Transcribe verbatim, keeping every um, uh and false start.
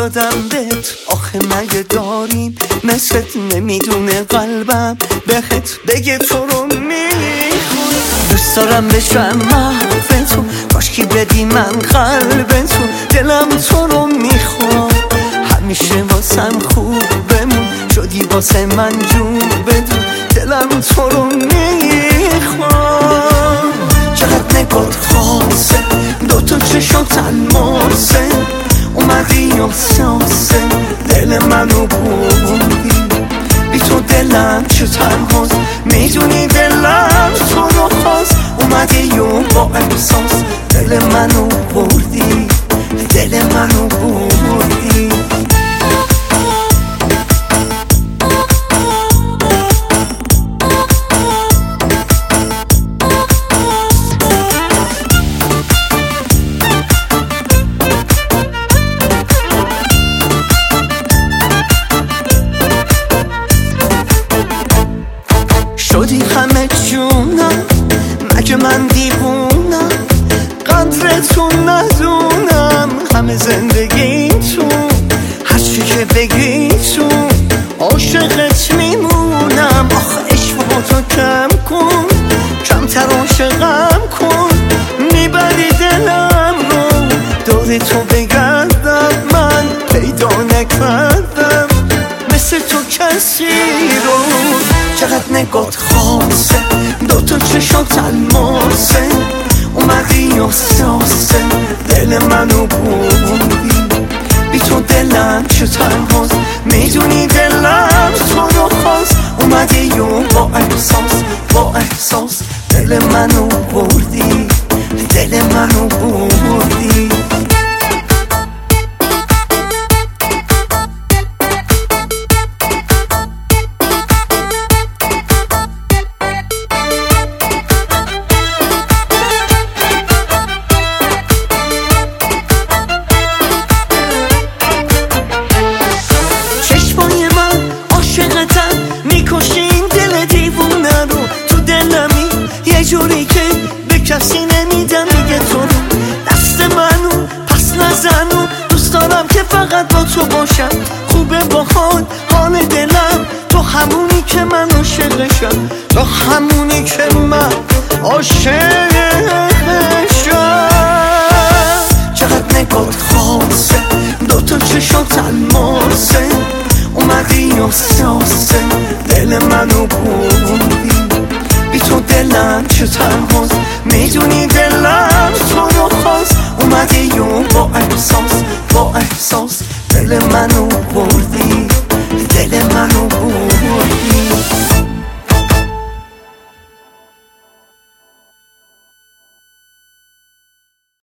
دادم بهت، آخه مگه داریم مثلت؟ نمیدونه قلبم بهت بگه تو رو میخوام. دوست دارم بشم محو تو، کاشکی بدی من قلب تو. دلم تو رو میخوام، همیشه واسم خوب بمون، شدی واسه من جون بدون. دلم تو رو میخوام. چقدر نگات خاصه، دوتا چشات الماسه، اومدی یا ساسه دل منو بردی. بی تو دلم چه تنهاست، میدونی دلم تو رو خواست. اومدی یا با احساس دل منو بردی، دل منو بردی. شدی همه جونم، مگه من دیوونم؟ قدرتون ندونم، همه زندگیتون، هرچی که بگیتون عاشقت میمونم. آخه عشقاتو کم کن، کمتر عاشقم کن، میبری دلم رو. دور تو بگردم من پیدا نکردم مثل تو کسی رو. چقدر نگات خاصه، دوتا چشات الماسه، اومدی یا ساسه دل منو بردی. بی تو دلم چه تنهاست، میدونی دلم تو رو خواست. اومدی یا با احساس، با احساس دل منو بردی، دل منو بردی. میکشین دل دیوونه رو، تو دلمی یه جوری که به کسی نمیدم دیگه. تو رو دست منو پس نزنو، دوست دارم که فقط با تو باشم. خوبه با حال حال دلم، تو همونی که من عاشقشم، تو همونی که من عاشقشم. چقدر نگات خاصه، دوتا چشات الماسه، اومدی یا ساسه دل منو بردی. بی تو دلم چه تنهاست، میدونی دلم